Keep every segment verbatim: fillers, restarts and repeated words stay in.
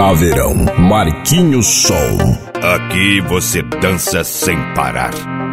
H Verão, Marquinhos Som. Aqui você dança sem parar.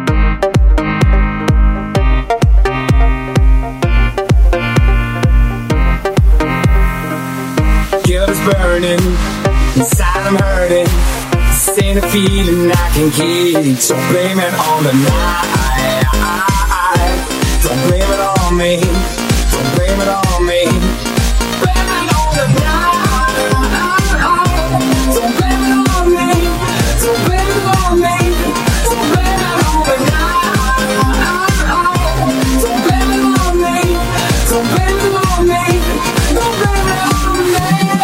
Guilt is burning, inside I'm hurting. This ain't a feeling I can keep, so blame it on the night. Don't blame it on me, don't blame it on me. Blame it on the night. Don't blame it on me, don't blame it on me. Don't blame it on the night. Don't blame it on me, don't blame it on me. Don't blame it on me.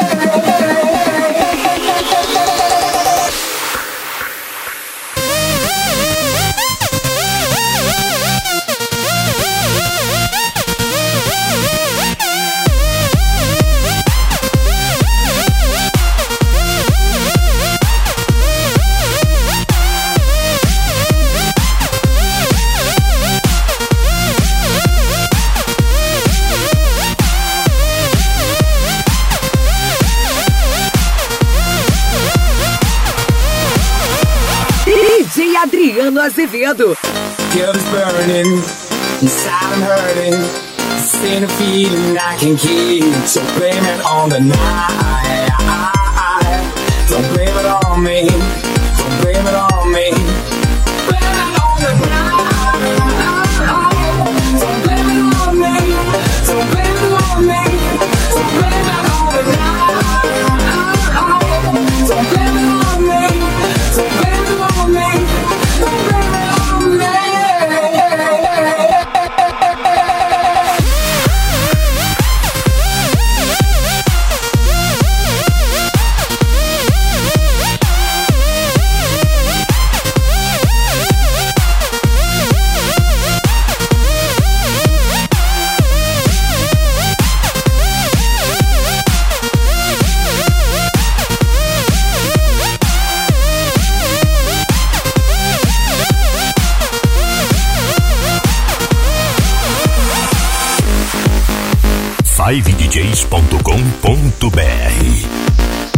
D J Adriano Azevedo. Guilt is burning, inside I'm hurting. This ain't a feeling I can keep, so blame it on the night. Don't blame it on me, don't blame it on me. Blame it on the night. Don't blame it on me, don't blame it on me. Don't blame it on the night. Don't blame it on me, don't blame it on me. Don't blame it on me. five d js ponto com ponto b r